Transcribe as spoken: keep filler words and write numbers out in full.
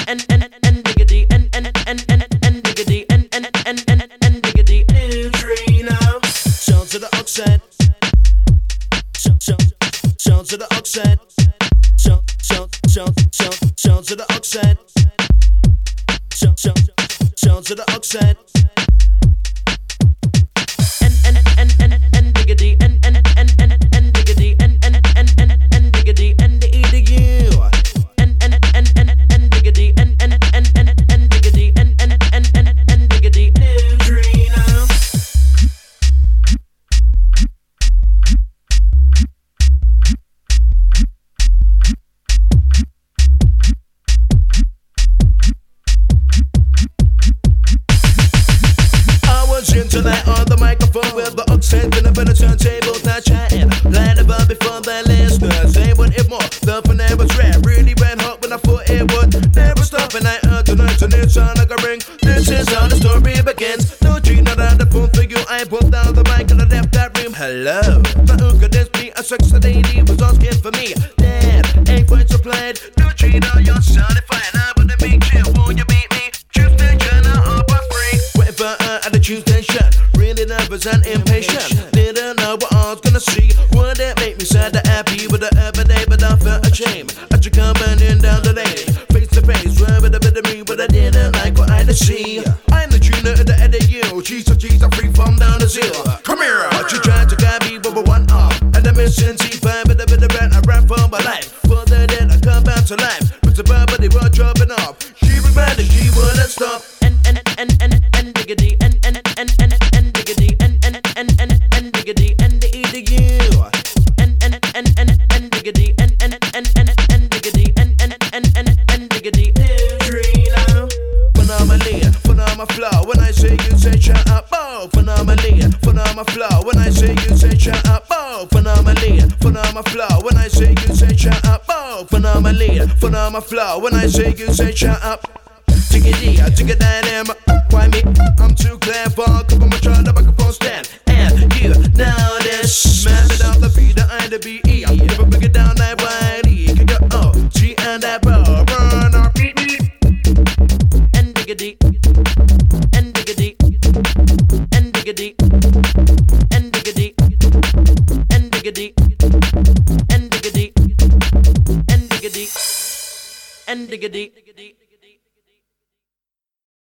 and and and diggity and and and and and diggity and and and and and diggity. Neutrino. Sound to the oxide. Sound sound sound to the oxide. Sound sound sound sound sound to the oxide. Sound sound sound to the oxide. And and and and and diggity and and and and and diggity and and and and and diggity and the E to U. And and and and and diggity and and and and and diggity and and and and and diggity. Neutrino. Tonight on the microphone with the oxide and a better turntable, not chatting. Line above before the listeners. Say what it more, the finale was rare. Really ran hot when I thought it would never stop. And I heard tonight and it sound like a ring. This is how the story begins. No dream, not on the phone for you. I pulled down the mic and I left that room. Hello, but who could this be? A sexy lady was asking for me. Damn, ain't quite supplied. No dream, now you're certified. I wanna make you, will you beat me? Tuesday, Jenna, up a free. Whatever, uh, at the Tuesday show. Really nervous and impatient. Didn't know what I was gonna see. Would it make me sad or happy with the every day? But I felt ashamed. I just come running down the lane, face to face, right with a bit of me, but I didn't like what I had to see. I'm the tuner of the N A U. Cheese or cheese, I'm free from down to zero. Come here, she tried to grab me, but one off. And I'm missing T five with a bit of rent. I ran for my life. Further than I come back to life. But the bird, but they were dropping off. She was mad and she wouldn't stop. And and and and and diggity and and and and and diggity and and and and and diggity and the E to U. And and and and and diggity and and and and and diggity and and and and and diggity. Neutrino. Phenomenally, phenomenal flow. When I say you say shut up, oh. Phenomenally, phenomenal flow. When I say you say shut up, oh. Phenomenally, phenomenal flow. When I say you say shut up, oh. Phenomenally, phenomenal flow. When I say you say shut up. Tickety, I take it down, why me? I'm too clever.